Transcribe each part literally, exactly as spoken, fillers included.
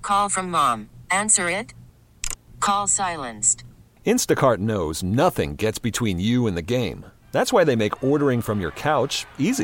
Call from mom. Answer it. Call silenced. Instacart knows nothing gets between you and the game. That's why they make ordering from your couch easy.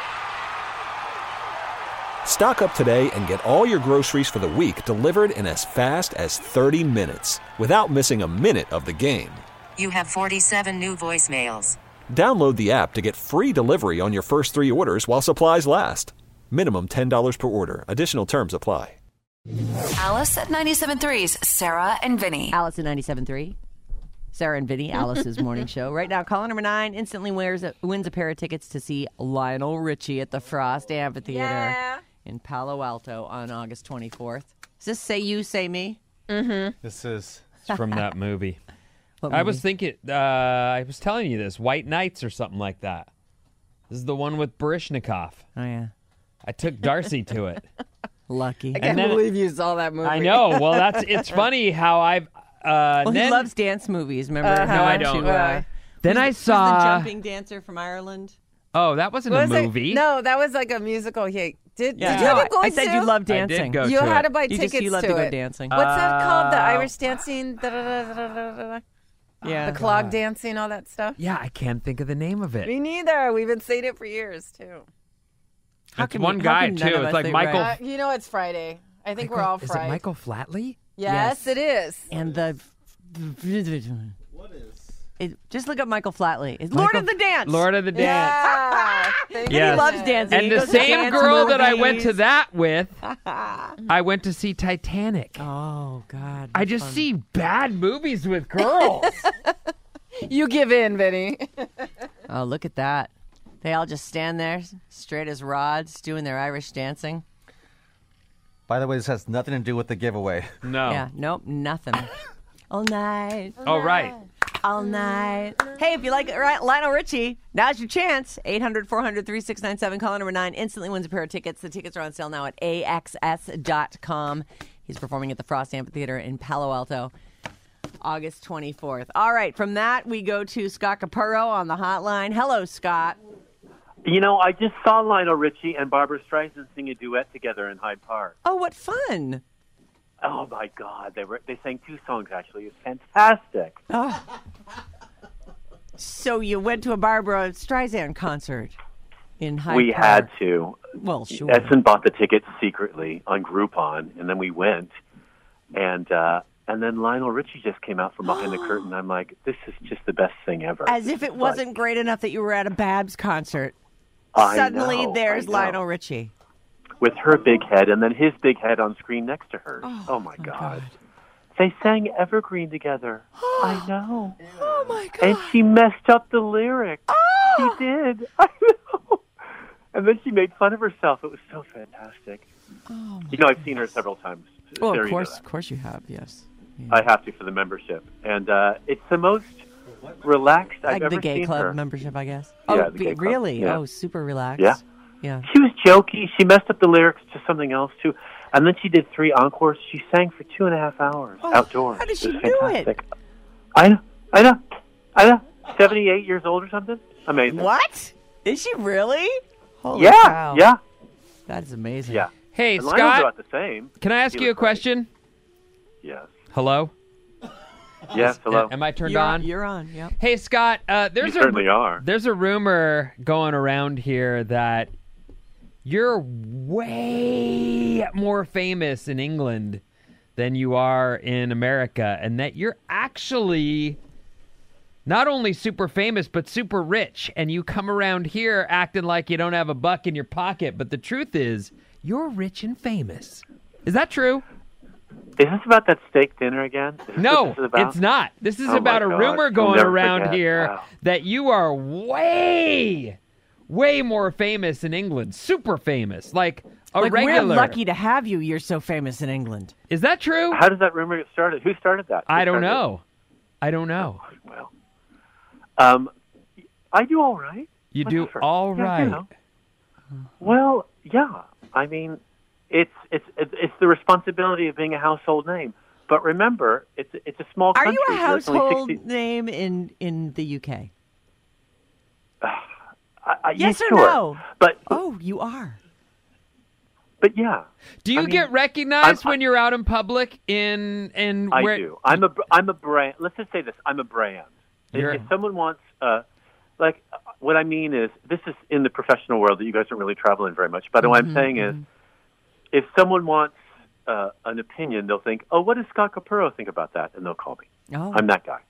Stock up today and get all your groceries for the week delivered in as fast as thirty minutes without missing a minute of the game. You have forty-seven new voicemails. Download the app to get free delivery on your first three orders while supplies last. Minimum ten dollars per order. Additional terms apply. Alice at ninety-seven point three's Sarah and Vinny. Alice at ninety-seven point three. Sarah and Vinny, Alice's morning show. Right now, caller number nine instantly wears a, wins a pair of tickets to see Lionel Richie at the Frost Amphitheater Yeah. in Palo Alto on August twenty-fourth. Does this say you, say me? Mm-hmm. This is it's from that movie. What I movie? was thinking, uh, I was telling you this, White Knights or something like that. This is the one with Baryshnikov. Oh, yeah. I took Darcy to it. Lucky. I can't then- believe you saw that movie. I know. Well, that's it's funny how I've. Uh, Well, he then, loves dance movies, remember? Uh-huh. He No, I went don't. to, uh, Then who's- I who's saw. the jumping dancer from Ireland. Oh, that wasn't Was a it- movie. No, that was like a musical. He did. Yeah. Did you No, ever go I said to? you love I did dancing. go You to had it. to buy You tickets just you love to to go it. dancing. What's that called? The Uh, Irish dancing, da, da, da, da, da, da, da. Yeah. the clog dancing, all that stuff. Yeah, I can't think of the name of it. Me neither. We've been saying it for years too. How It's can one we- how guy can none too. of It's us like think Michael. right? Uh, you know, it's Friday. I think Michael- we're all Is fried. it Michael Flatley? Yes, Yes. it is. And the. What is? It, just look up Michael Flatley. It's Michael- Lord of the Dance. Lord of the Dance. Yeah. Thank Yes. He loves dancing. And He the goes to same dance girl that I went to movies. that with, I went to see Titanic. Oh, God. I that's just fun. see bad movies with girls. You give in, Vinny. Oh, look at that. They all just stand there, straight as rods, doing their Irish dancing. By the way, this has nothing to do with the giveaway. No. Yeah, nope, nothing. All night, Oh, right. all night. Hey, if you like it, right, Lionel Richie, now's your chance. eight hundred, four hundred, thirty-six ninety-seven, caller number nine, instantly wins a pair of tickets. The tickets are on sale now at A X S dot com. He's performing at the Frost Amphitheater in Palo Alto, August twenty-fourth. All right, from that, we go to Scott Capurro on the hotline. Hello, Scott. You know, I just saw Lionel Richie and Barbara Streisand sing a duet together in Hyde Park. Oh, what fun. Oh my God, they were they sang two songs actually. It was fantastic. Oh. So you went to a Barbara Streisand concert in Hyde we Park. had to. Well, sure. Edson bought the tickets secretly on Groupon, and then we went, and uh, and then Lionel Richie just came out from behind the curtain. I'm like, this is just the best thing ever. As if it wasn't great enough that you were at a Babs concert. I Suddenly know, there's I know. Lionel Richie. With her big head, and then his big head on screen next to her. Oh, Oh, my my God. God. They sang Evergreen together. I know. Oh, my God. And she messed up the lyrics. Oh! She did. I know. And then she made fun of herself. It was so fantastic. Oh, You know, I've seen her several times. Oh, Sarah, of you know course, that. of course you have, yes. Yeah. I have to for the membership. And uh, it's the most relaxed I've Like ever the gay seen club her. membership, I guess. Yeah, oh, the be- gay club. really? Yeah. Oh, super relaxed. Yeah. Yeah. She was jokey. She messed up the lyrics to something else, too. And then she did three encores. She sang for two and a half hours Oh, outdoors. how did she It was do it? fantastic. I know. I know. I know. seventy-eight years old or something? Amazing. What? Is she really? Holy Yeah. cow. Yeah. That is amazing. Yeah. Hey, And Lionel's Scott, about the same. can I ask He you a was great. question? Yes. Hello? Yes. Hello. Am I turned You're on? You're on, yep. Hey, Scott, uh, You there's a certainly are. there's a rumor going around here that you're way more famous in England than you are in America, and that you're actually not only super famous but super rich, and you come around here acting like you don't have a buck in your pocket, but the truth is you're rich and famous. Is that true? Is this about that steak dinner again? Is this No, what this is about? it's not. This is Oh, my about a God. rumor I'll going never around forget. here Wow. that you are way, way more famous in England. Super famous. Like a Like, regular. we're lucky to have you. You're so famous in England. Is that true? How does that rumor get started? Who started that? Who I don't started it? know. I don't know. Well, um, I do all right. You do Whatever. all Yeah, right. you know. Well, yeah. I mean, it's it's it's it's the responsibility of being a household name. But remember, it's it's a small Are country. you a There's only household sixty name in, in the U K? I, I, Yes yeah, or sure. no? But Oh, you are. but but yeah. Do you I mean, get recognized I'm- when you're out in public in and I where do. I'm a I'm a brand. Let's just say this. I'm a brand. If, You're- if someone wants, uh, like, uh, what I mean is, this is in the professional world that you guys don't really travel in very much. But what I'm saying is, if someone wants uh, an opinion, they'll think, "Oh, what does Scott Capurro think about that?" And they'll call me. Oh. I'm that guy.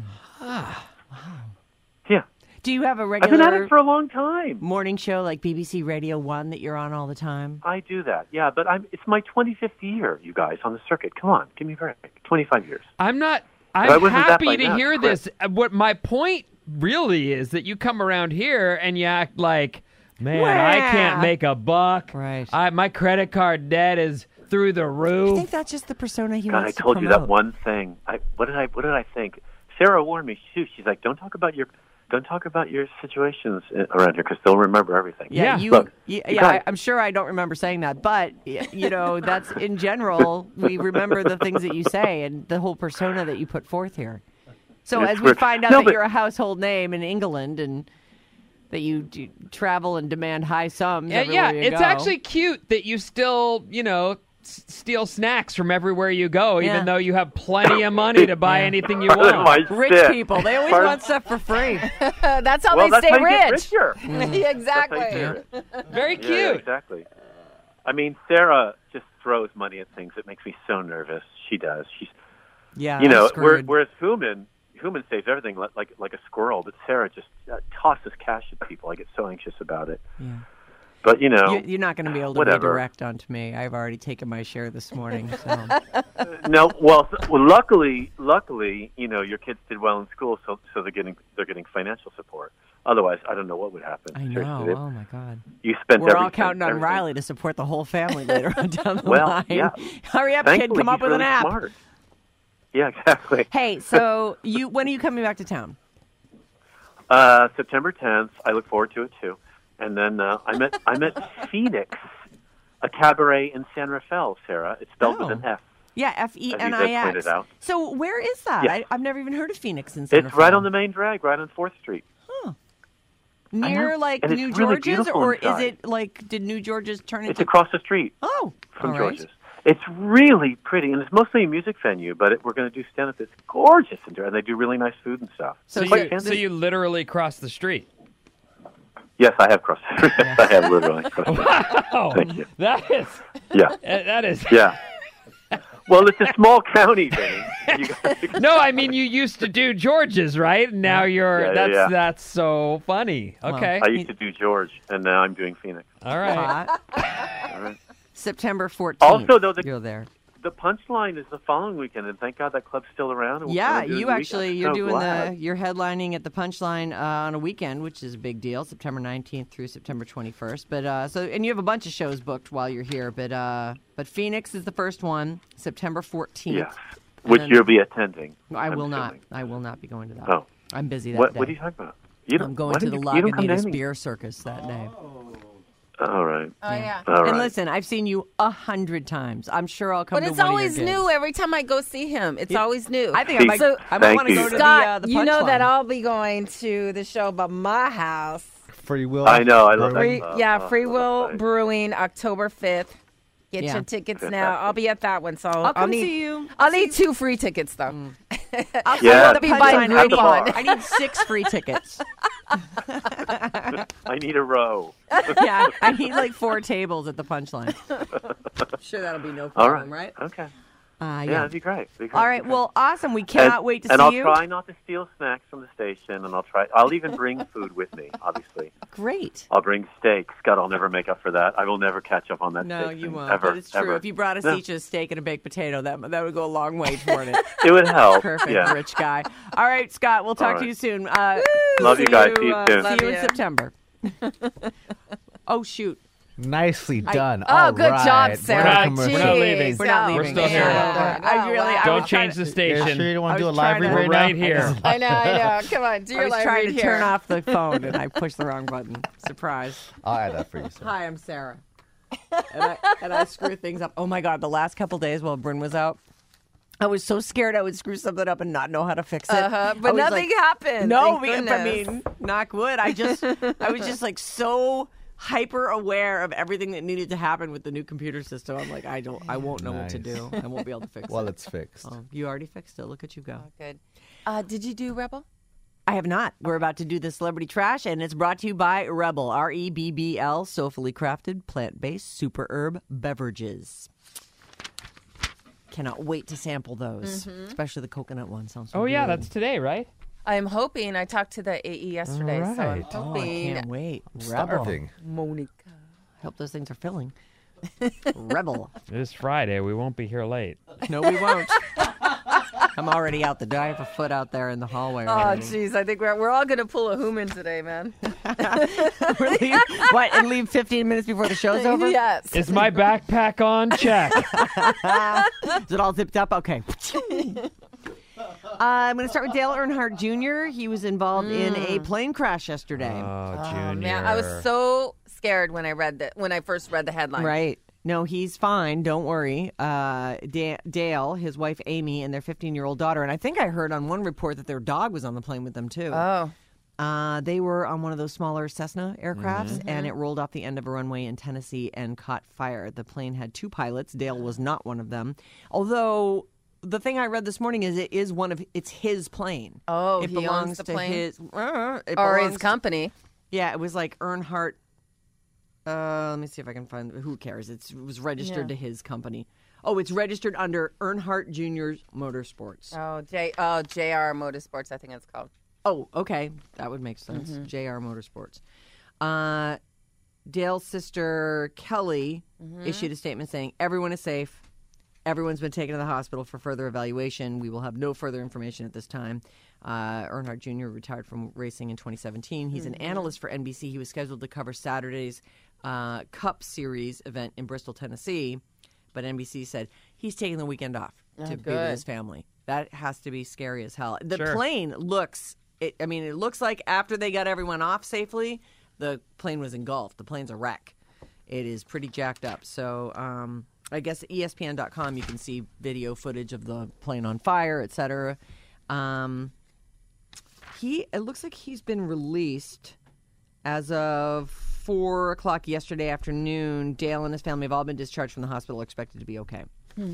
Yeah, Do you have a I've been at regular it for a long time. morning show like B B C Radio One that you're on all the time? I do that. Yeah, but I'm. It's my twenty-fifth year, you guys, on the circuit. Come on, give me a break. twenty-five years. I'm not. I I'm wasn't that happy by to now. hear Quit. this. Uh, What my point really is that you come around here and you act like, man, I can't Wah. make a buck. Right. I, my credit card debt is through the I roof. think that's just the persona he God, I wants told to you promote. that one thing. I what did I what did I think? Sarah warned me. She, she's like, don't talk about your don't talk about your situations uh, around here because they'll remember everything. Yeah, Yeah. you. Look, yeah, you yeah guys- I, I'm sure I don't remember saying that, but y- you know, that's in general. We remember the things that you say and the whole persona that you put forth here. So It's as we weird. find out No, that but- you're a household name in England and that you do travel and demand high sums, Yeah, everywhere yeah. you It's go. actually cute that you still, you know, s- steal snacks from everywhere you go, Yeah. even though you have plenty of money to buy Yeah. anything you Pardon want. my rich spit. people. They always Pardon- want stuff for free. That's how Well, they that's stay how you get rich. richer. Yeah, exactly. That's how you do it. Very Yeah, cute. yeah, exactly. I mean, Sarah just throws money at things. It makes me so nervous. She does. She's, Yeah, you know, I'm where, screwed. whereas Human, Human saves everything like like, like a squirrel, but Sarah just uh, tosses cash at people. I get so anxious about it. Yeah. But you know, You- You're not going to be able to whatever. redirect onto me. I've already taken my share this morning. So. no. Well, s- well, luckily, luckily, you know, your kids did well in school, so so they're getting they're getting financial support. Otherwise, I don't know what would happen. I know. Seriously, Oh my God. You spent. We're all everything- counting on everything. Riley to support the whole family later on down the Well, line. yeah. Hurry up, kid! Thankfully, Come up he's with really an app. Smart. Yeah, exactly. Hey, so you when are you coming back to town? Uh, September tenth. I look forward to it too. And then uh, I'm at I'm at Phoenix, a cabaret in San Rafael. Sarah, it's spelled Oh. with an F. Yeah, F E As N you I did X. point it out. So where is that? Yes. I, I've never even heard of Phoenix in San It's Rafael. right on the main drag, right on Fourth Street. near know. like And it's New really George's, beautiful or is inside. it like did New George's turn It's into? across the street Oh, from all right. George's. It's really pretty, and it's mostly a music venue. But it, we're going to do stand-up. It's gorgeous, in there, and they do really nice food and stuff. So, So you, you- so you literally cross the street. Yes, I have crossed. Yes, I have literally crossed. Oh, Thank you. that is Yeah, uh, that is. yeah. Well, it's a small county, Vinny. You guys, No, I mean you used to do George's, right? And now you're Yeah, yeah, that's yeah. that's so funny. Okay. I used to do George, and now I'm doing Phoenix. All right. Hot. All right. September fourteenth. Also, though, the- you're there. The punchline is the following weekend, and thank God that club's still around. and we're Yeah, gonna do it you the weekend. actually I'm you're so doing glad. the you're headlining at the Punchline uh, on a weekend, which is a big deal, September nineteenth through September twenty-first. But uh, so and you have a bunch of shows booked while you're here, but uh, but Phoenix is the first one, September fourteenth. Yes, which then- you'll be attending. I I'm will not. assuming. I will not be going to that. Oh. I'm busy that What, day. what are you talking about? You don't, I'm going why to don't the you, you don't come to Lagunitas any- Beer Circus that day. All right. Oh, yeah. All right. And listen, I've seen you a hundred times. I'm sure I'll come But to it's one always of your gigs. new every time I go see him. It's always new. I think I See, might, So- I might Thank want to you. go to Scott, the, uh, the you know that Punchline. I'll be going to the show by my house. Free will. I know. I love that. Free, Uh, yeah, uh, Free Will uh, Brewing, October fifth. Get Yeah. your tickets now. Fantastic. I'll be at that one, so I'll, I'll come need, see you. I'll need two free tickets though. I'll Yeah, I'll go to be the buying Punchline. I Groupon. need, I need six free tickets. I need a row. Yeah, I need like four tables at the Punchline. sure, that'll be no All problem, right. right? Okay. Uh, Yeah, yeah. that'd be great. That'd be great. All right. Well, awesome. We cannot and, wait to and see I'll you. try not to steal snacks from the station, and I'll try. I'll even bring food with me. Obviously, Great. I'll bring steak. Scott, I'll never make up for that. I will never catch up on that. No, steak you thing, won't. Ever, but it's true. ever. If you brought us No. each a steak and a baked potato, that that would go a long way toward it. It would help. Perfect, Yeah. rich guy. All right, Scott. We'll talk All to right. you soon. Uh, Love you see guys. See you uh, soon. See Love you in you. September. oh shoot. Nicely done. Oh, All good right. job, We're Sarah. not We're commercial. not leaving. We're not Oh, leaving. We're still here. man. I really. I Don't was change trying the to- You station. sure you don't want I to do a was live trying read to- We're right, right now? here. I know, I know. Come on, do I your was live trying read to here. turn off the phone and I pushed the wrong button. Surprise. I'll add that for you, sir. Hi, I'm Sarah. And I, and I screw things up. Oh my God, the last couple days while Bryn was out, I was so scared I would screw something up and not know how to fix it. Uh-huh, but I was nothing like, happened. No, Thank we- I goodness. mean, knock wood. I just, I was just like so hyper aware of everything that needed to happen with the new computer system. I'm like, I don't, I won't know what to Nice. do. I won't be able to fix Well, it. it's fixed. Oh, you already fixed it. Look at you go. Oh, good. Uh, did you do Rebel? I have not. We're about to do the celebrity trash, and it's brought to you by Rebel, R E B B L, soulfully crafted, plant-based super herb beverages. Cannot wait to sample those, especially the coconut one. Sounds so Oh, yeah, good. that's today, right? I'm hoping. I talked to the A E yesterday, so I'm Right. Oh, I hoping. can't wait. Rebel. Starving. Monica. I hope those things are filling. Rebel. It is Friday. We won't be here late. No, we won't. I'm already out the door. I have a foot out there in the hallway. Oh, already. jeez. I think we're, we're all going to pull a Hooman today, man. Really? What, and leave fifteen minutes before the show's over? Yes. Is my backpack on? Check. Is it all zipped up? Okay. uh, I'm going to start with Dale Earnhardt Junior He was involved in a plane crash yesterday. Oh, Junior. Oh, man, I was so scared when I read that when I first read the headline. Right. No, he's fine. Don't worry. Uh, da- Dale, his wife Amy, and their fifteen-year-old daughter. And I think I heard on one report that their dog was on the plane with them, too. Oh. Uh, they were on one of those smaller Cessna aircrafts, Mm-hmm. and it rolled off the end of a runway in Tennessee and caught fire. The plane had two pilots. Dale was not one of them. Although the thing I read this morning is it is one of it's his plane. Oh, it he owns belongs the to plane? his uh, it Or belongs his to- company. yeah, it was like Earnhardt. Uh, let me see if I can find. Who cares? It's, it was registered Yeah. to his company. Oh, it's registered under Earnhardt Junior's Motorsports. Oh, J oh J R Motorsports, I think it's called. Oh, okay. That would make sense. Mm-hmm. J R Motorsports. Uh, Dale's sister, Kelly, Mm-hmm. issued a statement saying, everyone is safe. Everyone's been taken to the hospital for further evaluation. We will have no further information at this time. Uh, Earnhardt Junior retired from racing in twenty seventeen. He's Mm-hmm. an analyst for N B C. He was scheduled to cover Saturday's uh, Cup Series event in Bristol, Tennessee. But N B C said he's taking the weekend off to be with good. his family. That has to be scary as hell. The Sure. plane looks... It, I mean, it looks like after they got everyone off safely, the plane was engulfed. The plane's a wreck. It is pretty jacked up. So um, I guess E S P N dot com, you can see video footage of the plane on fire, et cetera. Um, he, it looks like he's been released as of four o'clock yesterday afternoon. Dale and his family have all been discharged from the hospital, expected to be okay.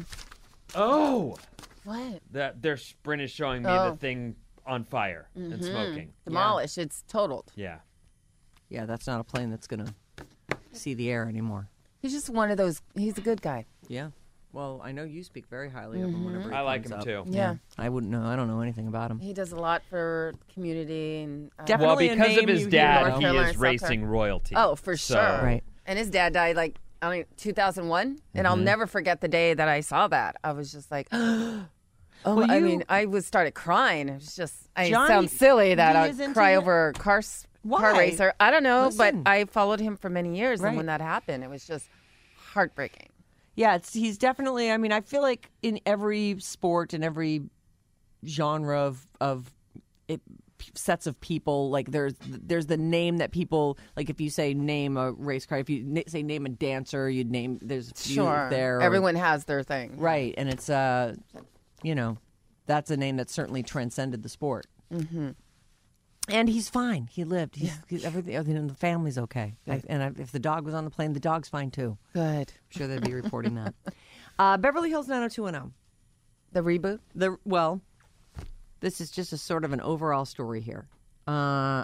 Oh, What? that their sprint is showing me Oh. the thing on fire and smoking. Demolished. It's totaled. Yeah. Yeah, that's not a plane that's going to see the air anymore. He's just one of those. He's a good guy. Yeah. Well, I know you speak very highly of him whenever he I like comes him up. too. Yeah. I wouldn't know. I don't know anything about him. He does a lot for community and. Uh, Definitely. Well, a because of name his you hear dad, North he Carolina is soccer. racing royalty. Oh, for So- sure. Right. And his dad died like I mean two thousand one, and I'll never forget the day that I saw that. I was just like, oh, Well, I you- mean, I was started crying. It was just, I Johnny, sound silly that he I is would into cry it. over a car s- car Why? racer. I don't know, Listen. but I followed him for many years, Right. and when that happened, it was just heartbreaking. Yeah, it's, he's definitely. I mean, I feel like in every sport and every genre of of it, sets of people, like there's there's the name that people like. If you say name a race car, if you na- say name a dancer, you'd name there's a few Sure, there. or- everyone has their thing. right, and it's uh, you know, that's a name that certainly transcended the sport. Mm-hmm. And he's fine. He lived. He's, he's everything. everything. The family's okay. I, and I, if the dog was on the plane, the dog's fine too. Good. I'm sure they'd be reporting that. Uh, Beverly Hills nine oh two one oh. The reboot. The well, this is just a sort of an overall story here. Uh,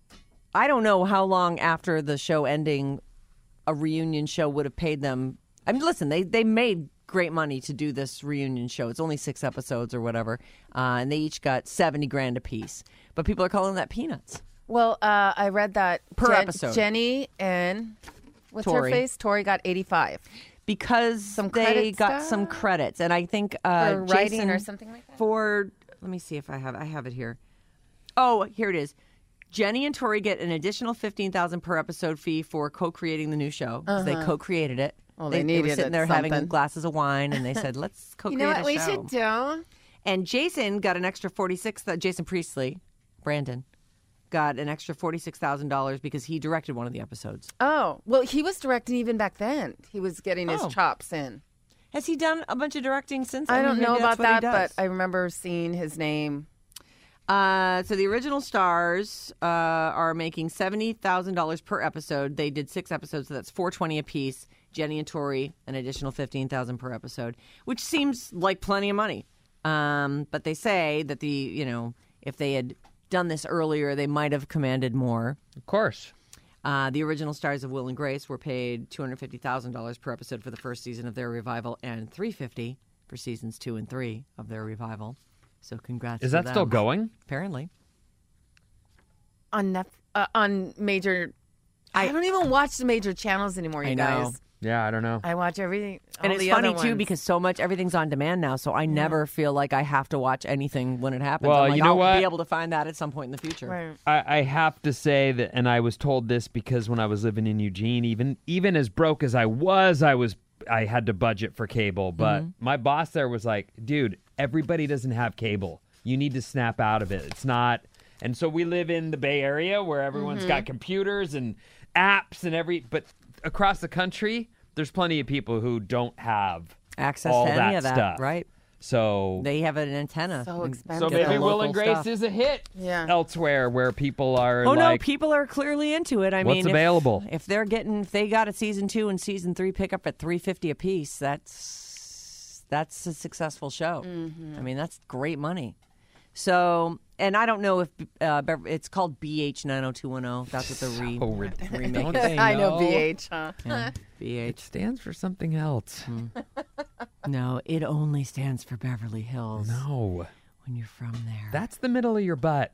I don't know how long after the show ending, a reunion show would have paid them. I mean, listen, they they made great money to do this reunion show. It's only six episodes or whatever, uh, and they each got seventy grand apiece. But people are calling that peanuts. Well, uh, I read that Per episode. Jenny and what's Tori. her face? Tori got eighty-five Because Some they credit got stuff? some credits, and I think uh, for writing Jason, or something like that. for let me see if I have I have it here. Oh, here it is. Jenny and Tori get an additional fifteen thousand per episode fee for co-creating the new show because they co-created it. Well, they, they they were needed sitting it there having something. glasses of wine, and they said, "Let's co-create You know what a we show." should do? And Jason got an extra forty-six. That Jason Priestley, Brandon, got an extra forty-six thousand dollars because he directed one of the episodes. Oh, well, he was directing even back then. He was getting his Oh. chops in. Has he done a bunch of directing since? I mean, don't maybe know that's about what he that, but does. I remember seeing his name. Uh, so the original stars uh, are making seventy thousand dollars per episode. They did six episodes, so that's four hundred twenty dollars a piece. Jenny and Tori, an additional fifteen thousand dollars per episode, which seems like plenty of money. Um, but they say that the, you know, if they had done this earlier, they might have commanded more. Of course. Uh, the original stars of Will and Grace were paid two hundred fifty thousand dollars per episode for the first season of their revival and three hundred fifty thousand dollars for seasons two and three of their revival. So congrats Is to that them. still going? Apparently. On Nef- uh, on major, I, I- don't even watch the major channels anymore. You I know. guys, Yeah, I don't know. I watch everything. And all it's the funny, other too, ones. because so much, everything's on demand now, so I never feel like I have to watch anything when it happens. Well, I'm like, you know I'll what? be able to find that at some point in the future. Right. I, I have to say that, and I was told this because when I was living in Eugene, even even as broke as I was, I was I had to budget for cable. But my boss there was like, "Dude, everybody doesn't have cable. You need to snap out of it. It's not." And so we live in the Bay Area where everyone's got computers and apps and every. But across the country, there's plenty of people who don't have Access all to any that of that, stuff. right? So They have an antenna. So and expensive. So get maybe the Will local and Grace stuff. is a hit Yeah. elsewhere where people are Oh, no, like, people are clearly into it. I What's mean, if- available? If, they're getting, if they got a season two and season three pick up at three hundred fifty dollars a piece, that's, that's a successful show. I mean, that's great money. So, and I don't know if uh, Bev- it's called B H nine oh two one oh. That's what the re- oh, re- remake don't is. they I know know? B H, huh? Yeah, B It H. stands for something else. No, it only stands for Beverly Hills. No, When you're from there. that's the middle of your butt.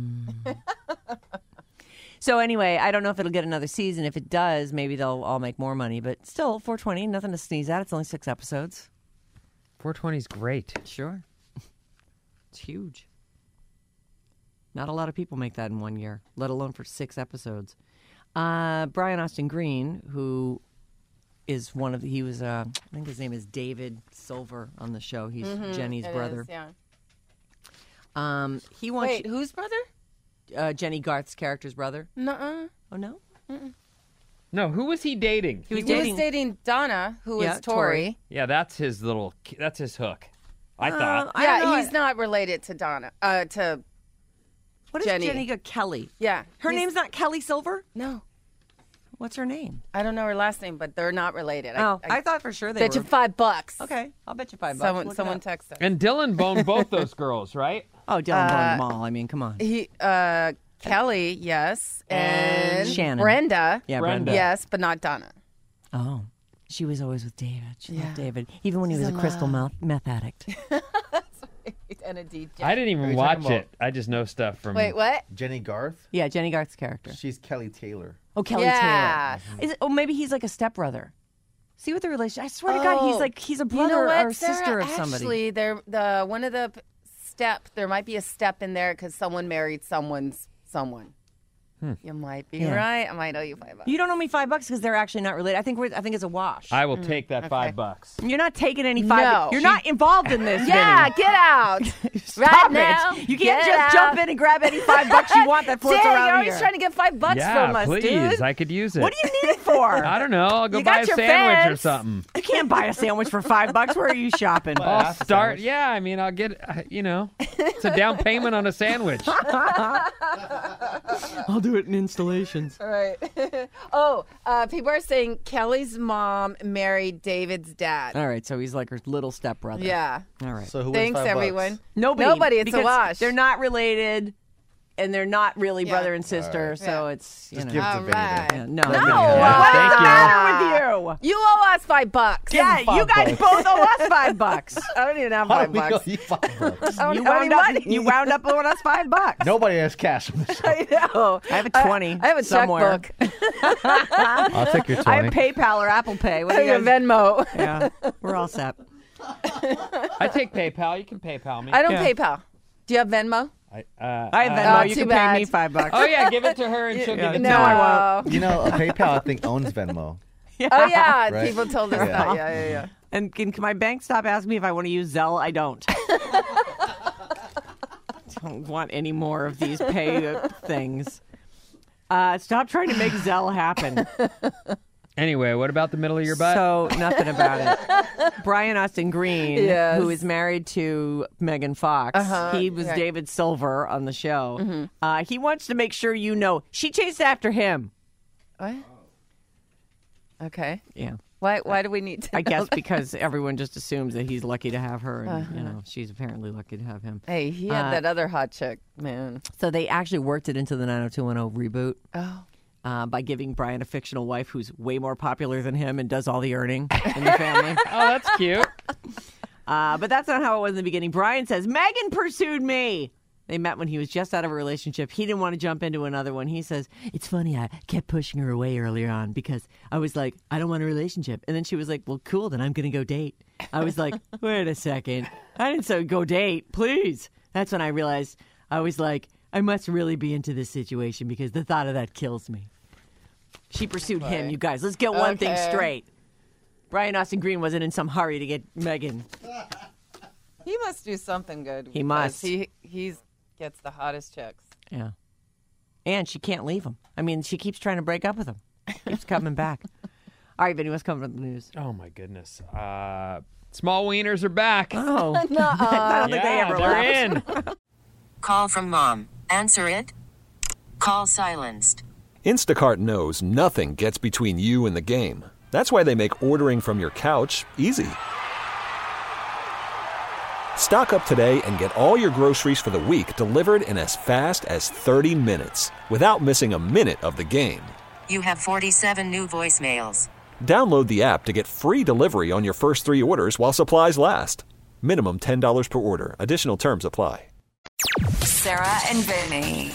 So anyway, I don't know if it'll get another season. If it does, maybe they'll all make more money. But still, four twenty, nothing to sneeze at. It's only six episodes. four twenty is great. Sure. It's huge. Not a lot of people make that in one year, let alone for six episodes. Uh, Brian Austin Green, who is one of the, he was, uh, I think his name is David Silver on the show. He's Jenny's It brother. is, yeah. Um, he wants Wait, whose brother? uh, Jenny Garth's character's brother. Nuh-uh. Oh, no? No, who was he dating? He was He dating. was dating Donna, who Yeah, is Tori. Yeah, that's his little. That's his hook. I Uh, thought. I don't know. Yeah, he's not related to Donna. Uh, to What is Jenny. Jenny got? Kelly. yeah, Her he's- name's not Kelly Silver? no. What's her name? I don't know her last name, but they're not related. Oh, I, I, thought for sure they bet were. you five bucks. Okay, I'll bet you five bucks. Someone, Look it someone up. text her. And Dylan boned both those girls, right? Oh, Dylan uh, them all. I mean, come on. He, uh, Kelly, yes, and, And Shannon. Brenda, Yeah, Brenda. Brenda. yes, but not Donna. Oh, she was always with David. She Yeah. loved David, even when he was a She's a crystal love. meth, meth addict. And a D J. I didn't Are even you watch talking it. I just know stuff from. Wait, what? Jenny Garth? Yeah, Jenny Garth's character. She's Kelly Taylor. Oh, Kelly Yeah. Taylor. Is it, oh, maybe he's like a stepbrother. See what the relation? I swear to God, he's Oh. like he's a You brother know what, or sister Sarah? of somebody. Actually, there the one of the p- step. There might be a step in there because someone married someone's someone. You might be Yeah. right. I might owe you five bucks. You don't owe me five bucks because they're actually not related. I think we're, I think it's a wash. I will take that okay. five bucks. You're not taking any five. No. You're not involved in this. Yeah, Vinny. get out Stop right it. now. You can't Get just out. jump in and grab any five bucks you want that floats Dang, around you're always here. trying to get five bucks Yeah, from us, please. dude. I could use it. What do you need it for? I don't know. I'll go You buy got a your sandwich or fence. something. You can't buy a sandwich for five bucks. Where are you shopping? Buy I'll half a start. sandwich. Yeah, I mean, I'll get. uh, You know, it's a down payment on a sandwich. I'll do it in installations. Right. oh, uh, people are saying Kelly's mom married David's dad. All right, so he's like her little stepbrother. Yeah. All right. So who wins Thanks, five bucks? everyone. Nobody. Nobody. It's a because wash. They're not related, and they're not really Yeah. brother and sister. right. So Yeah. it's you Just know. give it to All Vinny right. then. Yeah, no. No. no. Yeah, What's thank the you. matter with you? You owe us five bucks. Yeah, five you guys bucks. both owe us five bucks. I don't even have How five do we owe bucks. you five bucks? I don't You have wound any up. money. You wound up owing us five bucks. Nobody has cash on this show. I know. I have a twenty. I, I have a somewhere. checkbook. I'll take your I have PayPal or Apple Pay. What I do you have guys? Venmo. Yeah, we're all set. I take PayPal. You can PayPal me. I don't Yeah. PayPal. Do you have Venmo? I, uh, I have uh, Venmo. Oh, you too can bad. pay me five bucks. Oh yeah, give it to her and she'll Yeah. give it No, to I me. You know, uh, PayPal, I think, owns Venmo. Oh yeah, Right. people told us Yeah. that. Yeah, yeah, yeah. And can, can my bank stop asking me if I want to use Zelle? I don't. Don't want any more of these pay uh, things. Uh, stop trying to make Zelle happen. Anyway, what about the middle of your butt? So, nothing about it. Brian Austin Green, Yes. who is married to Megan Fox, Uh-huh. he was Right. David Silver on the show. Mm-hmm. Uh, he wants to make sure you know she chased after him. What? Okay. Yeah. Why? Why do we need to? I know guess that? because everyone just assumes that he's lucky to have her, and you know she's apparently lucky to have him. Hey, he had Uh, that other hot chick, man. So they actually worked it into the nine oh two one oh reboot Oh. uh, by giving Brian a fictional wife who's way more popular than him and does all the earning in the family. Oh, that's cute. Uh, but that's not how it was in the beginning. Brian says, Megan pursued me. They met when he was just out of a relationship. He didn't want to jump into another one. He says, it's funny, I kept pushing her away earlier on because I was like, I don't want a relationship. And then she was like, well, cool, then I'm going to go date. I was like, wait a second. I didn't say go date, please. That's when I realized I was like, I must really be into this situation because the thought of that kills me. She pursued him, you guys. Let's get one thing Okay. straight. Brian Austin Green wasn't in some hurry to get Megan. He must do something good. He because must. He he's gets the hottest chicks. Yeah. And she can't leave him. I mean, she keeps trying to break up with him. Keeps coming back. All right, Vinny, what's coming from the news? Oh, my goodness. Uh, small wieners are back. Oh. I don't think they yeah, ever they're left. in. Call from mom. Answer it. Call silenced. Instacart knows nothing gets between you and the game. That's why they make ordering from your couch easy. Stock up today and get all your groceries for the week delivered in as fast as thirty minutes without missing a minute of the game. You have forty-seven new voicemails. Download the app to get free delivery on your first three orders while supplies last. Minimum ten dollars per order. Additional terms apply. Sarah and Vinny.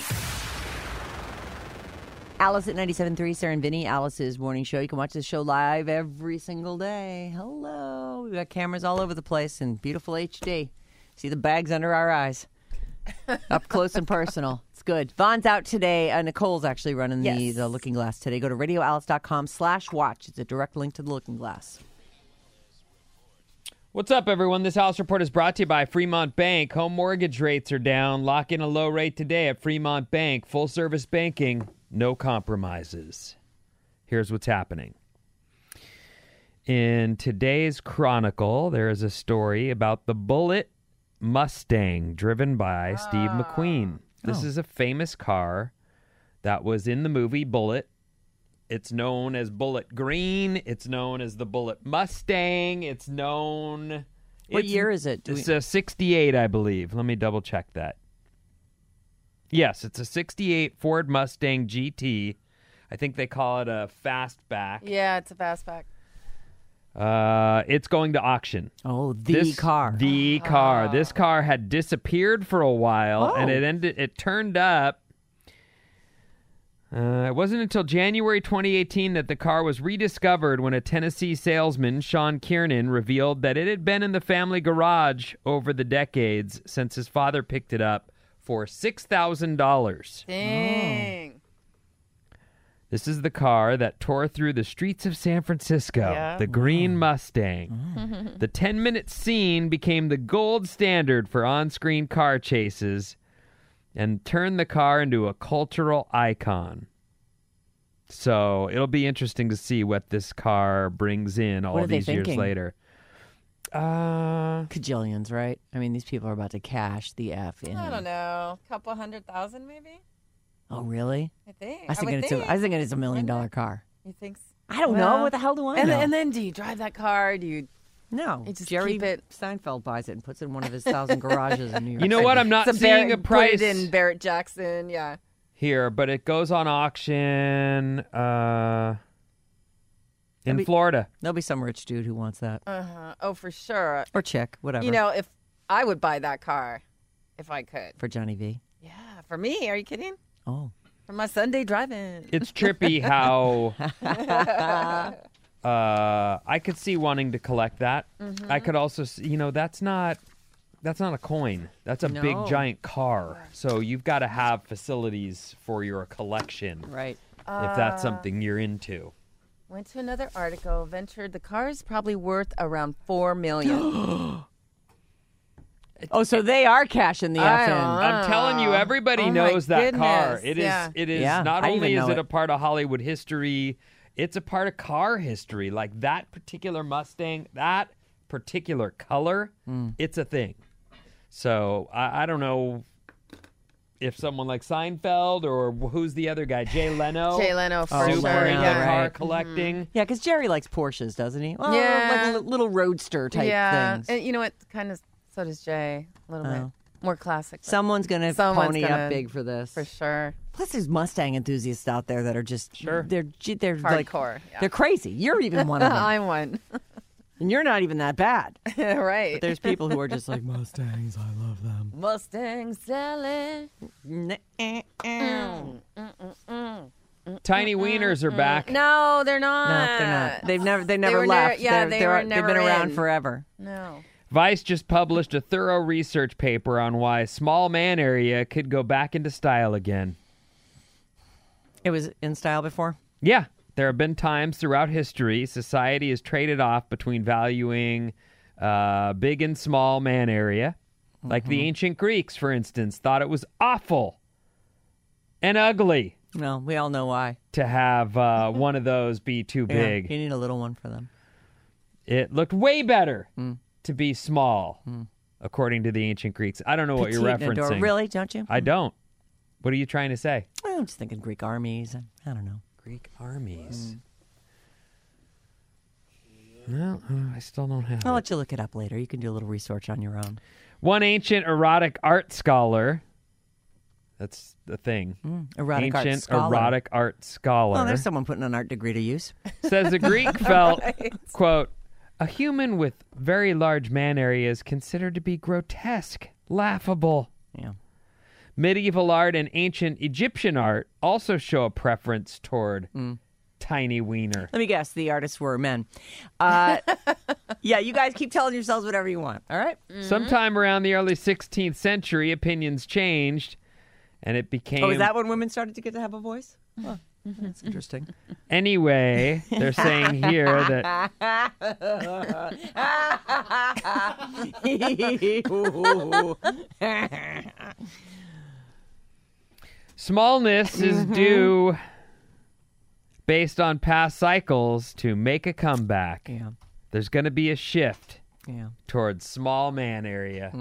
Alice at ninety-seven point three, Sarah and Vinny, Alice's morning show. You can watch this show live every single day. Hello. We've got cameras all over the place in beautiful H D. See the bags under our eyes. Up close and personal. It's good. Vaughn's out today. Uh, Nicole's actually running the, Yes. the Looking Glass today. Go to radioalice.com slash watch. It's a direct link to the Looking Glass. What's up, everyone? This House Report is brought to you by Fremont Bank. Home mortgage rates are down. Lock in a low rate today at Fremont Bank. Full service banking, no compromises. Here's what's happening. In today's Chronicle, there is a story about the Bullitt Mustang driven by Steve McQueen. This is a famous car that was in the movie Bullitt. It's known as Bullitt Green. It's known as the Bullitt Mustang. It's known... What it's- year is it? Do It's we- a sixty-eight, I believe. Let me double check that. Yes, it's a sixty-eight Ford Mustang G T. I think they call it a fastback. Yeah, it's a fastback. Uh, it's going to auction. Oh, the This- car. The car. This car had disappeared for a while, and Oh. it ended. It turned up. Uh, it wasn't until January twenty eighteen that the car was rediscovered when a Tennessee salesman, Sean Kiernan, revealed that it had been in the family garage over the decades since his father picked it up for six thousand dollars. Dang. This is the car that tore through the streets of San Francisco, Yeah. the Green Mustang. The ten-minute scene became the gold standard for on-screen car chases and turned the car into a cultural icon. So it'll be interesting to see what this car brings in all What are they these years thinking? later. Uh, Cajillions, right? I mean, these people are about to cash the F in. I don't know. A couple hundred thousand, maybe? Oh, really? I think. I was would thinking it's think. a, I was thinking it's a million dollar car. You think so? I don't know. Well, What the hell do I and, know? then- and then do you drive that car? Do you? no, you just Jerry keep it- Seinfeld buys it and puts it in one of his thousand garages in New York. you know what? I'm not It's a seeing Barrett, a price Put it in Barrett Jackson. Yeah. here, but it goes on auction uh, in I mean- Florida. There'll be some rich dude who wants that. Uh huh. Oh, for sure. Or chick, whatever. You know, if I would buy that car, if I could. for Johnny V. Yeah. For me, are you kidding? Oh. For my Sunday driving. It's trippy how uh, I could see wanting to collect that. Mm-hmm. I could also, see, you know, that's not that's not a coin. That's a big No. giant car. So you've got to have facilities for your collection Right. if that's something you're into. Went to another article. Ventured the car is probably worth around four million. Oh, so they are cashing the I F in. don't know. I'm telling you, everybody Oh my knows that car. goodness, It is. yeah. It is Yeah, not I didn't only even is know it it. a part of Hollywood history. it's a part of car history. Like that particular Mustang, that particular color, Mm. it's a thing. So I, I don't know if someone like Seinfeld or who's the other guy, Jay Leno. Jay Leno, for super sure. into Yeah. car Right. collecting. Yeah, because Jerry likes Porsches, doesn't he? Well, Yeah. like li- little roadster type yeah. things. And you know what? Kind of. So does Jay. A little Oh. bit more classic. but Someone's gonna Someone's pony gonna- up big for this. for sure. Plus, there's Mustang enthusiasts out there that are just Sure. They're they're like Hardcore, yeah. they're crazy. You're even one of them, I'm one. and you're not even that bad. Right. But there's people who are just like Mustangs. I love them. Mustang Sally. Tiny wieners are back. No, they're not. No, they're not. They've never they never were never- left. yeah, they're, they they're, were they've never been around in. forever. No. Vice just published a thorough research paper on why small man area could go back into style again. It was in style before. Yeah, there have been times throughout history society has traded off between valuing uh, big and small man area. Like the ancient Greeks, for instance, thought it was awful and ugly No, we all know why. to have uh, one of those be too Yeah, big. you need a little one for them. It looked way better to be small, according to the ancient Greeks. I don't know what you're Petite and adorable. referencing. Really? Don't you? I don't. What are you trying to say? I'm just thinking Greek armies. and I don't know. Greek armies. Well, uh, I still don't have I'll it. let you look it up later. You can do a little research on your own. One ancient erotic art scholar. That's the thing. Erotic art ancient scholar. erotic art scholar Well, there's someone putting an art degree to use. says the Greek felt, quote, a human with very large man areas considered to be grotesque, laughable. Yeah. Medieval art and ancient Egyptian art also show a preference toward tiny wiener. Let me guess. The artists were men. Uh, yeah, you guys keep telling yourselves whatever you want. All right? Sometime around the early sixteenth century, opinions changed, and it became... Oh, is that when women started to get to have a voice? Huh. That's interesting. Anyway, they're saying here that smallness is due, based on past cycles, to make a comeback. Yeah. There's going to be a shift Yeah. towards small man area.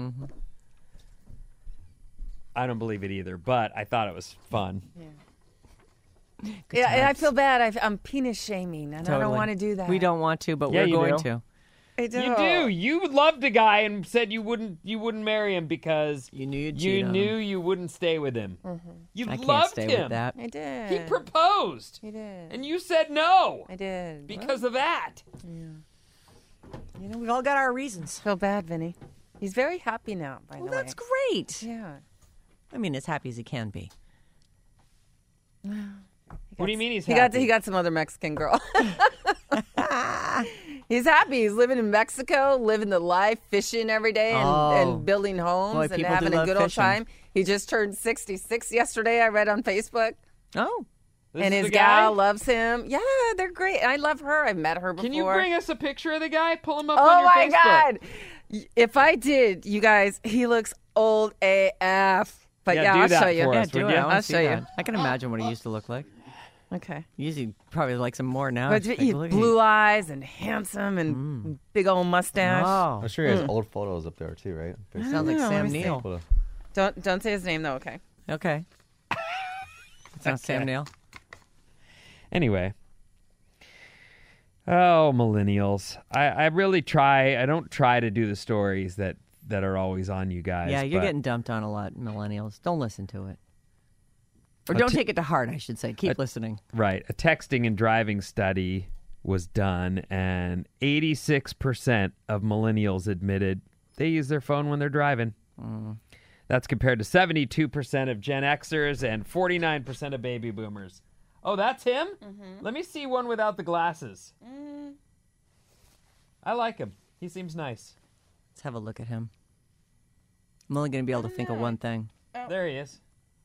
I don't believe it either, but I thought it was fun. Yeah, and I feel bad. I, I'm penis shaming, and I don't Totally. want to do that. We don't want to, but Yeah, we're you going do. to. I do. You do. You loved a guy and said you wouldn't. You wouldn't marry him because You knew you'd you cheat on knew him. you wouldn't stay with him. You I can't loved stay him. with that. I did. He proposed, He did. and you said no I did. because of that. You know, we've all got our reasons. Feel bad, Vinny. He's very happy now. By Well, the way. that's great. Yeah. I mean, as happy as he can be. What do you mean he's He happy? got he got some other Mexican girl. He's happy. He's living in Mexico, living the life, fishing every day, and, Oh. and building homes Boy, and people do having a love good old fishing. time. He just turned sixty-six yesterday. I read on Facebook, Oh. This and is his the guy? gal loves him. Yeah, they're great. I love her. I've met her before. Can you bring us a picture of the guy? Pull him up on Oh your my Facebook. God! If I did, you guys, he looks old A F. But Yeah, yeah, do I'll that show you. for Yeah, us, do would it. you? I wanna I'll see show you. that. I can imagine what he used to look like. Okay. Usually probably likes him more now. But Just he like, look at blue him. eyes and handsome and big old mustache. Oh. I'm sure he has old photos up there too, right? Sounds like know, let Sam me see. Neill. Photo. Don't don't say his name though. Okay. Okay. It's not Sam Neill. Anyway. Oh, millennials. I, I really try. I don't try to do the stories that, that are always on you guys. Yeah, you're but getting dumped on a lot, millennials. Don't listen to it. Or A don't t- take it to heart, I should say. Keep listening. Right. A texting and driving study was done, and eighty-six percent of millennials admitted they use their phone when they're driving. That's compared to seventy-two percent of Gen Xers and forty-nine percent of baby boomers. Oh, that's him? Let me see one without the glasses. I like him. He seems nice. Let's have a look at him. I'm only going to be able to think of one thing. There he is.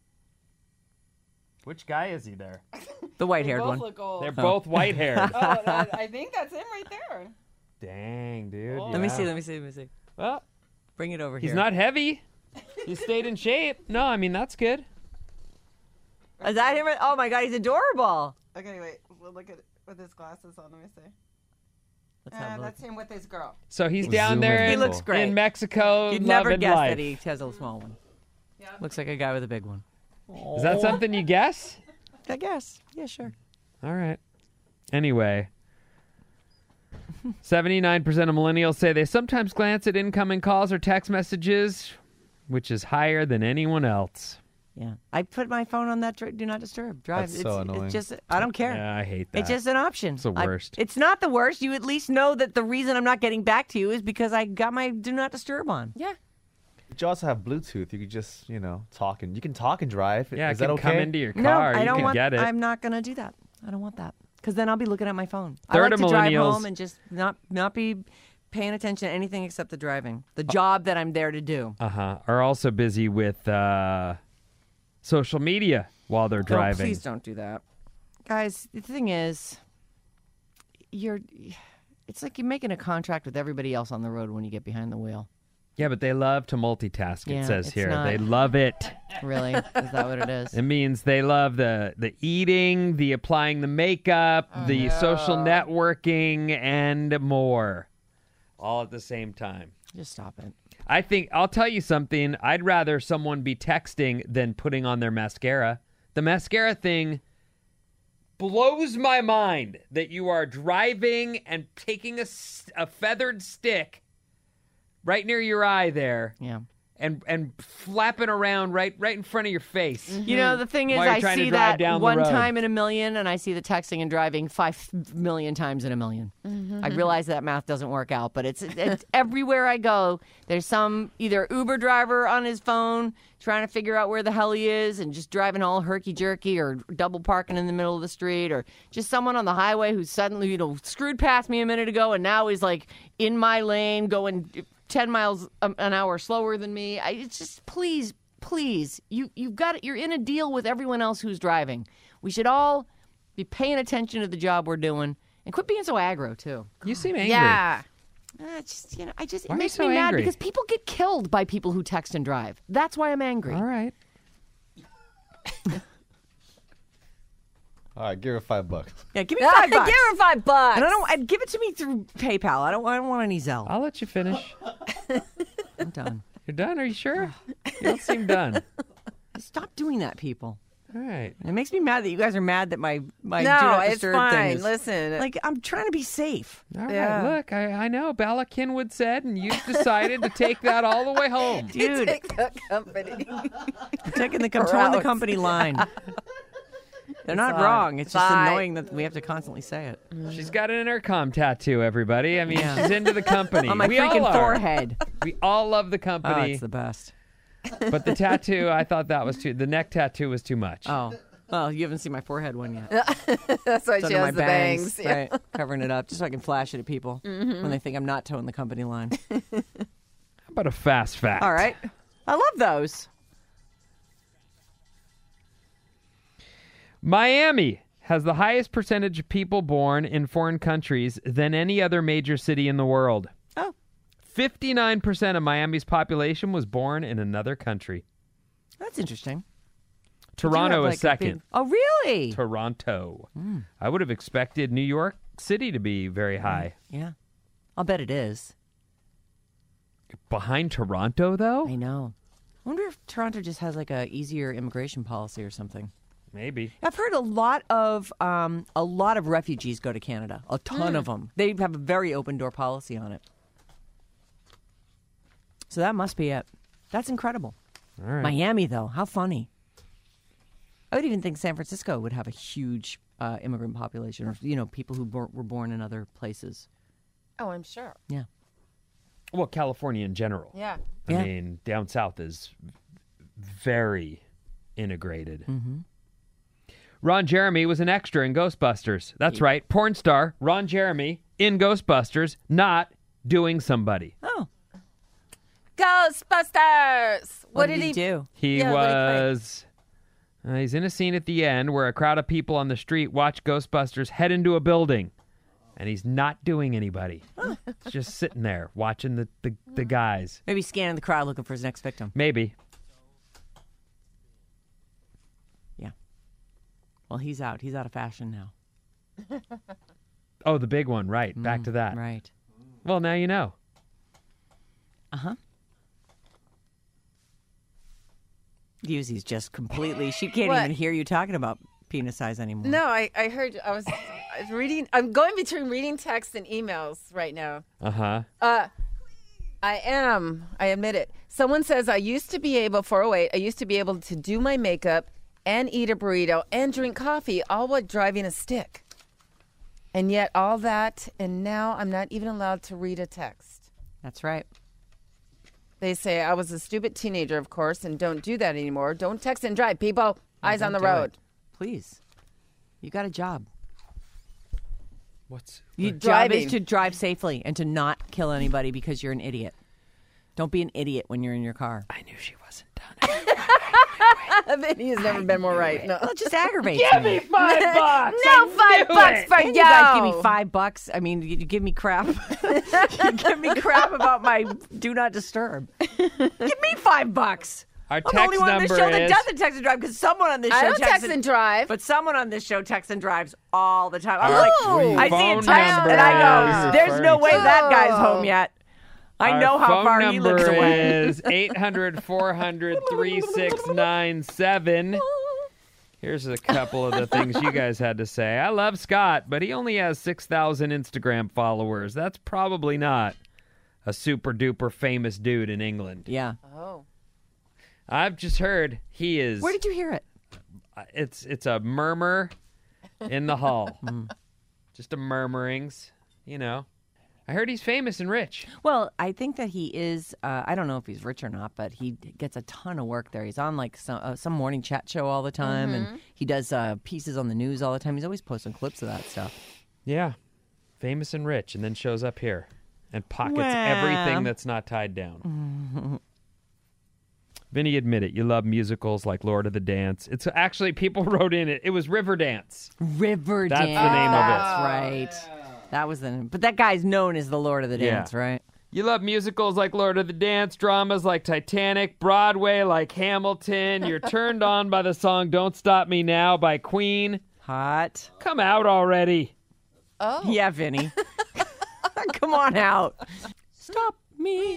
Which guy is he there? The white-haired Both one. look old. They're both white-haired. Oh, that, I think that's him right there. Dang, dude. Let me yeah. see, let me see, let me see. Well, Bring it over he's here. not heavy. He stayed in shape. No, I mean, that's good. Is that him? Oh my God, he's adorable. Okay, wait. We'll look at it. with his glasses on. Let me see. Let's have a Uh, look. that's him with his girl. So he's down Zoom there in. in, He looks great. in Mexico. You'd never loving guess life. that he has a small one. Looks like a guy with a big one. Is that something you guess? I guess. Yeah, sure. All right. Anyway, seventy-nine percent of millennials say they sometimes glance at incoming calls or text messages, which is higher than anyone else. Yeah. I put my phone on that dr- do not disturb. Drive. That's it's, so annoying. It's just, I don't care. Yeah, I hate that. It's just an option. It's the I- worst. it's not the worst. You at least know that the reason I'm not getting back to you is because I got my do not disturb on. Yeah. But you also have Bluetooth. You could just, you know, talk and you can talk and drive. yeah, Is it that can okay? come into your car. No, I you don't can want. get it. I'm not going to do that. I don't want that because then I'll be looking at my phone. I Third like of to drive millennials- home and just not not be paying attention to anything except the driving, the job that I'm there to do. Uh-huh. Are also busy with uh, social media while they're Oh, driving. please don't do that, guys. The thing is, you're. It's like you're making a contract with everybody else on the road when you get behind the wheel. Yeah, but they love to multitask, Yeah, it says it's here. not- They love it. Really, is that what it is? It means they love the the eating, the applying the makeup, the social networking, and more. All at the same time. Just stop it. I think, I'll tell you something. I'd rather someone be texting than putting on their mascara. The mascara thing blows my mind that you are driving and taking a, s- a feathered stick right near your eye there Yeah. and and flapping around right right in front of your face. You know, the thing is, While you're I trying to see drive that down the one road. time in a million, and I see the texting and driving five million times in a 1000000 I realize that math doesn't work out, but it's, it's everywhere I go. There's some either Uber driver on his phone trying to figure out where the hell he is and just driving all herky-jerky or double parking in the middle of the street, or just someone on the highway who suddenly, you know, screwed past me a minute ago and now is like in my lane going ten miles a- an hour slower than me. I, it's just, please, please, you, you've got it. You're in a deal with everyone else who's driving. We should all be paying attention to the job we're doing and quit being so aggro, too. You seem angry. Yeah. Uh, it's just, you know, I just, Why it are you makes so me mad angry? because people get killed by people who text and drive. That's why I'm angry. All right. All right, give her five bucks. Yeah, give me five bucks. Give her five bucks. And I don't, I'd give it to me through PayPal. I don't, I don't want any Zelle. I'll let you finish. I'm done. You're done? Are you sure? You don't seem done. Stop doing that, people. All right. It makes me mad that you guys are mad that my my do No, not it's disturb thing fine. is- Listen. like I'm trying to be safe. All right. Yeah. Look, I, I know Bala Kinwood said, and you've decided to take that all the way home. Dude, Take the company. I'm taking the I'm towing the company line. They're not fine. wrong. It's just Fine. annoying that we have to constantly say it She's got an intercom tattoo, everybody. I mean, Yeah. she's into the company. on my we freaking all are. forehead. We all love the Oh, company. it's the best. But the tattoo, I thought that was too, the neck tattoo was too much. Oh, well, you haven't seen my forehead one yet. That's why It's she under my has the bangs, bangs. Yeah. right? Covering it up just so I can flash it at people when they think I'm not towing the company line. How about a fast fact? All right, I love those. Miami has the highest percentage of people born in foreign countries than any other major city in the world. Oh, fifty-nine percent of Miami's population was born in another country. that's interesting. Toronto You have, is like, a second. big- Oh, really? Toronto. Hmm. I would have expected New York City to be very high. Yeah, I'll bet it is. Behind Toronto, though? I know. I wonder if Toronto just has like a easier immigration policy or something. Maybe. I've heard a lot of um, a lot of refugees go to Canada. A ton of them. They have a very open door policy on it. So that must be it. That's incredible. All right. Miami, though, how funny. I would even think San Francisco would have a huge uh, immigrant population, or you know, people who bor- were born in other places. Oh, I'm sure. Yeah. Well, California in general. Yeah. I Yeah. mean, down south is very integrated. Mm-hmm. Ron Jeremy was an extra in Ghostbusters. That's right. Porn star Ron Jeremy in Ghostbusters, not doing somebody. Oh, Ghostbusters. what, did he do? He Yeah, what did he play? was. Uh, he's in a scene at the end where a crowd of people on the street watch Ghostbusters head into a building, and he's not doing anybody. He's just sitting there watching the, the, the guys. Maybe scanning the crowd looking for his next victim. Maybe. Yeah. Well, he's out. He's out of fashion now. Oh, the big one, right. Back to that. Right. Well, now you know. Uh-huh. Yuzi's just completely, she can't What? even hear you talking about penis size anymore. No, I, I heard, I was, I was reading, I'm going between reading texts and emails right now. Uh-huh. Uh, I am, I admit it. Someone says, I used to be able, four oh eight, I used to be able to do my makeup and eat a burrito and drink coffee, all while driving a stick. And yet all that, and now I'm not even allowed to read a text. That's right. They say I was a stupid teenager, of course, and don't do that anymore. Don't text and drive, people. No, Eyes on the don't do road. it. Please. You got a job. What's Your job Driving. is to drive safely and to not kill anybody because you're an idiot. Don't be an idiot when you're in your car. I knew she wasn't done. Vinny has never been more right. No. Well, it just aggravates Give me. me five bucks. No I five knew bucks it. for Can you. you guys give me five bucks? I mean, you, you give me crap. you give me crap about my do not disturb. Give me five bucks. Our I'm the text only one on this number show that is- doesn't text and drive because someone on this show I don't texts text and drive. But someone on this show texts and drives all the time. I'm Our like, phone I see a text number and I is- go, "There's no way that guy's Oh. home yet." I Our know how phone far he lives number away. is eight hundred, four hundred, three six nine seven. Here's a couple of the things you guys had to say. I love Scott, but he only has six thousand Instagram followers. That's probably not a super duper famous dude in England. Yeah. Oh. I've just heard he is. Where did you hear it? It's it's a murmur in the hall. Just a murmurings, you know. I heard he's famous and rich. Well, I think that he is. Uh, I don't know if he's rich or not, but he gets a ton of work there. He's on like some uh, some morning chat show all the time, and he does uh, pieces on the news all the time. He's always posting clips of that stuff. Yeah. Famous and rich, and then shows up here and pockets Well. everything that's not tied down. Vinny, admit it. You love musicals like Lord of the Dance. It's actually, people wrote in it. It was Riverdance. Riverdance. That's the name of it. That's right. That was the name. But that guy's known as the Lord of the Yeah. Dance, right? You love musicals like Lord of the Dance, dramas like Titanic, Broadway like Hamilton. You're turned on by the song Don't Stop Me Now by Queen. Hot. Come out already. Oh. Yeah, Vinny. Come on out. Stop me.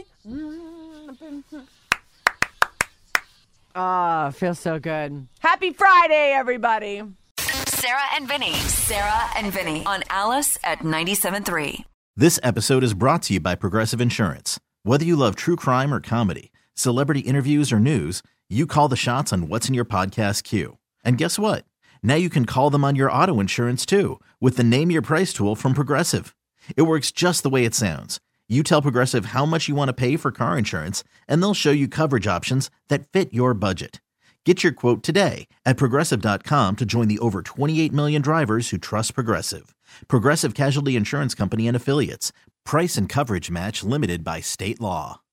Ah, feels so good. Happy Friday, everybody. Sarah and Vinny. Sarah and Vinny on Alice at ninety-seven point three. This episode is brought to you by Progressive Insurance. Whether you love true crime or comedy, celebrity interviews or news, you call the shots on what's in your podcast queue. And guess what? Now you can call them on your auto insurance too with the Name Your Price tool from Progressive. It works just the way it sounds. You tell Progressive how much you want to pay for car insurance, and they'll show you coverage options that fit your budget. Get your quote today at Progressive dot com to join the over twenty-eight million drivers who trust Progressive. Progressive Casualty Insurance Company and Affiliates. Price and coverage match limited by state law.